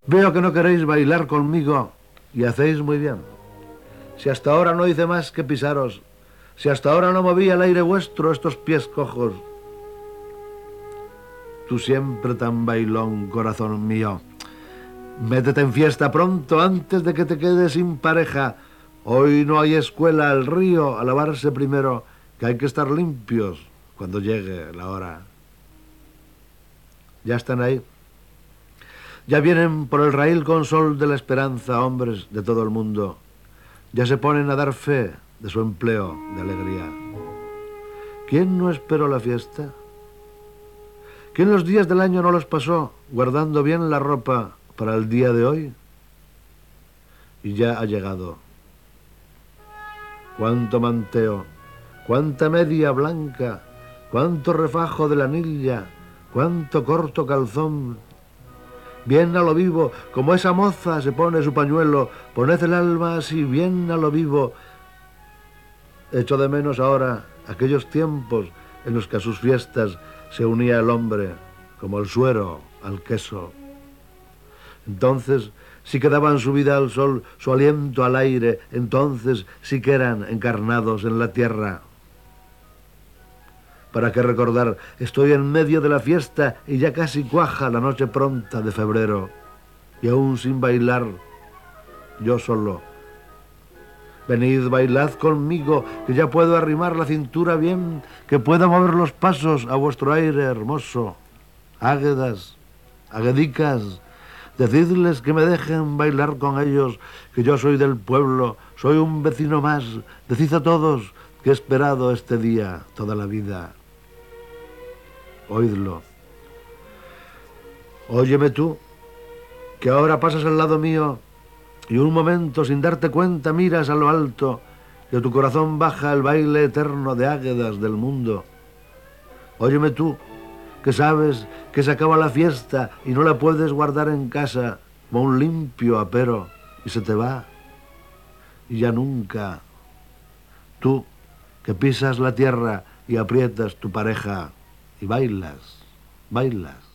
Veo que no queréis bailar conmigo y hacéis muy bien. Si hasta ahora no hice más que pisaros, si hasta ahora no moví al aire vuestro estos pies cojos, tú siempre tan bailón, corazón mío, métete en fiesta pronto antes de que te quedes sin pareja. Hoy no hay escuela al río a lavarse primero, que hay que estar limpios cuando llegue la hora. Ya están ahí. Ya vienen por el raíl con sol de la esperanza hombres de todo el mundo. Ya se ponen a dar fe de su empleo de alegría. ¿Quién no esperó la fiesta? ¿Quién los días del año no los pasó guardando bien la ropa para el día de hoy? Y ya ha llegado. Cuánto manteo, cuánta media blanca, cuánto refajo de la anilla, cuánto corto calzón. Bien a lo vivo, como esa moza se pone su pañuelo, poned el alma así, bien a lo vivo. Echo de menos ahora aquellos tiempos en los que a sus fiestas se unía el hombre, como el suero al queso. Entonces sí que daban su vida al sol, su aliento al aire, entonces sí que eran encarnados en la tierra. ¿Para qué recordar? Estoy en medio de la fiesta y ya casi cuaja la noche pronta de febrero. Y aún sin bailar, yo solo. Venid, bailad conmigo, que ya puedo arrimar la cintura bien, que puedo mover los pasos a vuestro aire hermoso. Águedas, aguedicas, decidles que me dejen bailar con ellos, que yo soy del pueblo, soy un vecino más. Decid a todos que he esperado este día toda la vida. Oídlo. Óyeme tú, que ahora pasas al lado mío y un momento sin darte cuenta miras a lo alto y a tu corazón baja el baile eterno de águedas del mundo. Óyeme tú, que sabes que se acaba la fiesta y no la puedes guardar en casa como un limpio apero y se te va y ya nunca. Tú, que pisas la tierra y aprietas tu pareja y bailas, bailas.